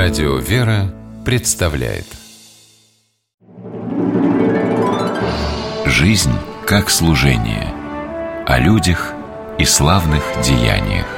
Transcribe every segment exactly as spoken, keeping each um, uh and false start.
Радио «Вера» представляет «Жизнь как служение» о людях и славных деяниях.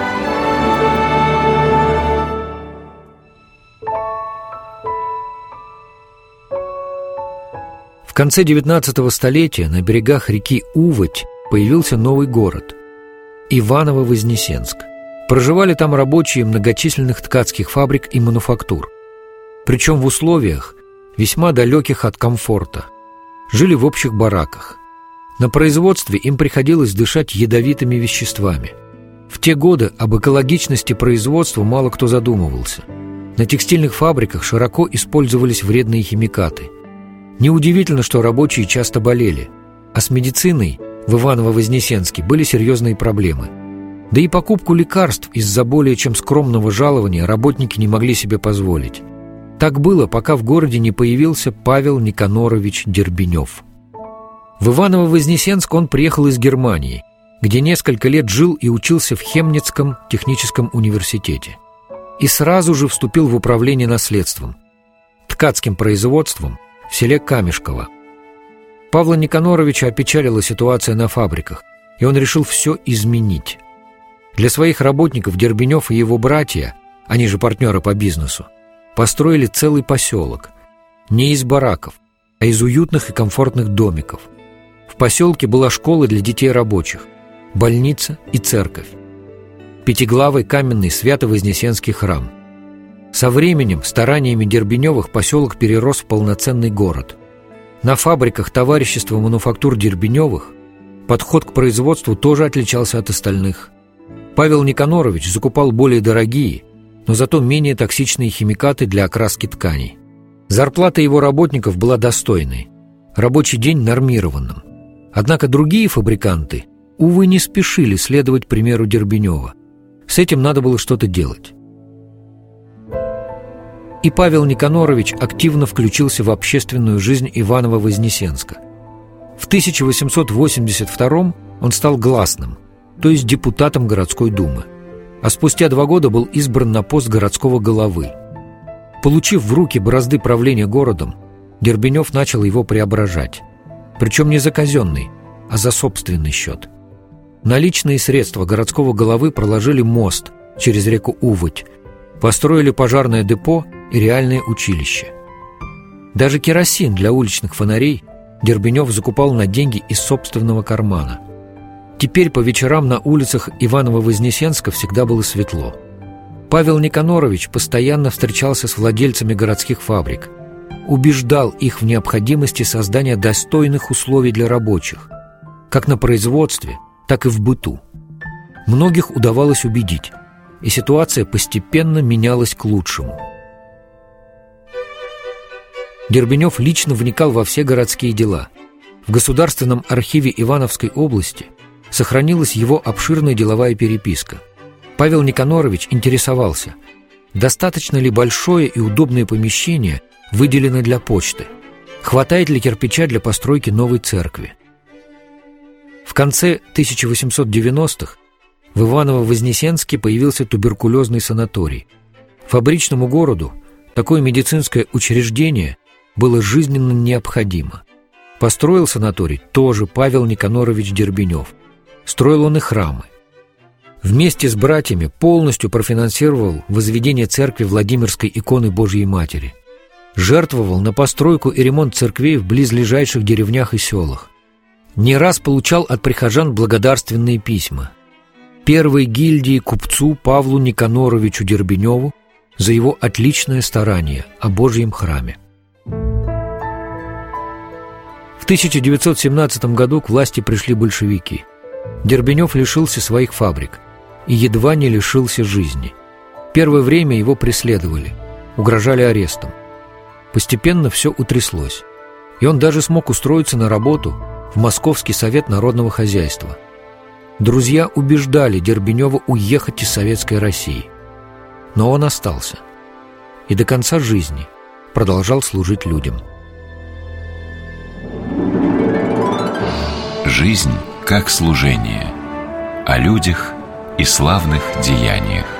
В конце девятнадцатого столетия на берегах реки Уводь появился новый город – Иваново-Вознесенск. Проживали там рабочие многочисленных ткацких фабрик и мануфактур. Причем в условиях, весьма далеких от комфорта. Жили в общих бараках. На производстве им приходилось дышать ядовитыми веществами. В те годы об экологичности производства мало кто задумывался. На текстильных фабриках широко использовались вредные химикаты. Неудивительно, что рабочие часто болели, а с медициной в Иваново-Вознесенске были серьезные проблемы. Да и покупку лекарств из-за более чем скромного жалования работники не могли себе позволить. Так было, пока в городе не появился Павел Никанорович Дербенев. В Иваново-Вознесенск он приехал из Германии, где несколько лет жил и учился в Хемницком техническом университете. И сразу же вступил в управление наследством, ткацким производством в селе Камешково. Павла Никаноровича опечалила ситуация на фабриках, и он решил все изменить. Для своих работников Дербенев и его братья, они же партнеры по бизнесу, построили целый поселок. Не из бараков, а из уютных и комфортных домиков. В поселке была школа для детей рабочих, больница и церковь. Пятиглавый каменный Свято-Вознесенский храм. Со временем, стараниями Дербеневых, поселок перерос в полноценный город. На фабриках товарищества мануфактур Дербеневых подход к производству тоже отличался от остальных. Павел Никанорович закупал более дорогие, но зато менее токсичные химикаты для окраски тканей. Зарплата его работников была достойной, рабочий день нормированным. Однако другие фабриканты, увы, не спешили следовать примеру Дербенева. С этим надо было что-то делать. И Павел Никанорович активно включился в общественную жизнь Иваново-Вознесенска. В тысяча восемьсот восемьдесят втором он стал гласным, то есть депутатом городской думы, а спустя два года был избран на пост городского головы. Получив в руки бразды правления городом, Дербенев начал его преображать, причем не за казенный, а за собственный счет. Наличные средства городского головы проложили мост через реку Уводь, построили пожарное депо и реальное училище. Даже керосин для уличных фонарей Дербенев закупал на деньги из собственного кармана. Теперь по вечерам на улицах Иваново-Вознесенска всегда было светло. Павел Никанорович постоянно встречался с владельцами городских фабрик, убеждал их в необходимости создания достойных условий для рабочих, как на производстве, так и в быту. Многих удавалось убедить, и ситуация постепенно менялась к лучшему. Дербенев лично вникал во все городские дела. В Государственном архиве Ивановской области сохранилась его обширная деловая переписка. Павел Никанорович интересовался, достаточно ли большое и удобное помещение выделено для почты, хватает ли кирпича для постройки новой церкви. В конце тысяча восемьсот девяностых в Иваново-Вознесенске появился туберкулезный санаторий. Фабричному городу такое медицинское учреждение было жизненно необходимо. Построил санаторий тоже Павел Никанорович Дербенев. Строил он и храмы. Вместе с братьями полностью профинансировал возведение церкви Владимирской иконы Божьей Матери. Жертвовал на постройку и ремонт церквей в близлежащих деревнях и селах. Не раз получал от прихожан благодарственные письма. Первой гильдии купцу Павлу Никаноровичу Дербеневу за его отличное старание о Божьем храме. В тысяча девятьсот семнадцатом году к власти пришли большевики. Дербенев лишился своих фабрик и едва не лишился жизни. Первое время его преследовали, угрожали арестом. Постепенно все утряслось, и он даже смог устроиться на работу в Московский совет народного хозяйства. Друзья убеждали Дербенева уехать из Советской России. Но он остался и до конца жизни продолжал служить людям. Жизнь как служение о людях и славных деяниях.